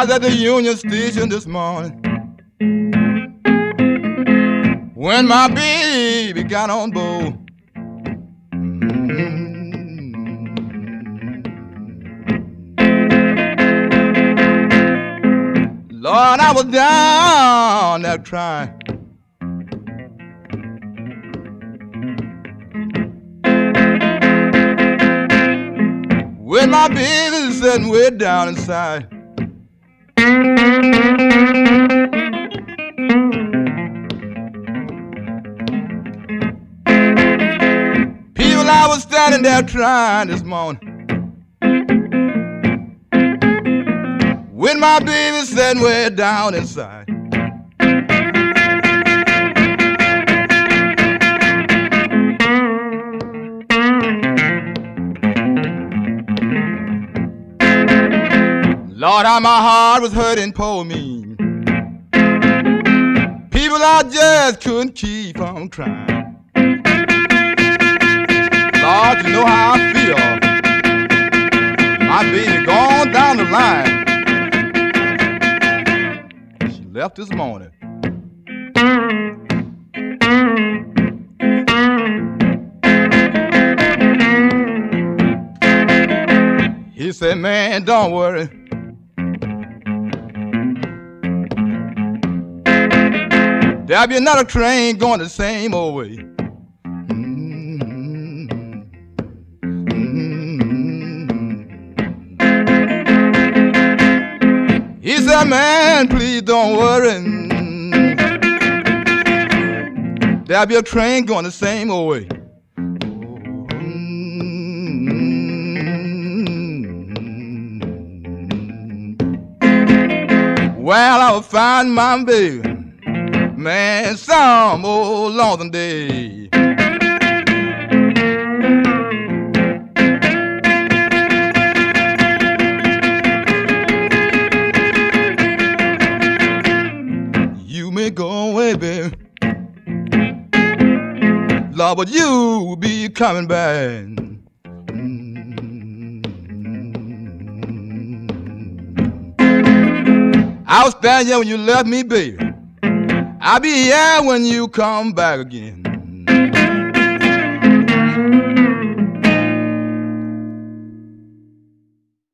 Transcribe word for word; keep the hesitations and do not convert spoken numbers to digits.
I was at the Union Station this morning when my baby got on board. Lord, I was down there crying. With my baby sitting way down inside. People, I was standing there crying this morning. With my baby sitting way down inside. Lord, how my heart was hurting, poor me. People, I just couldn't keep on crying. Lord, you know how I feel. My baby gone down the line. She left this morning. He said, man, don't worry. There'll be another train going the same old way. Mm-hmm. Mm-hmm. He said, man, please don't worry. There'll be a train going the same old way. Mm-hmm. Well, I will find my baby. Man, some old lonesome day. You may go away, baby, Lord, but you will be coming back. I was standing here when you left me, baby. I'll be here when you come back again.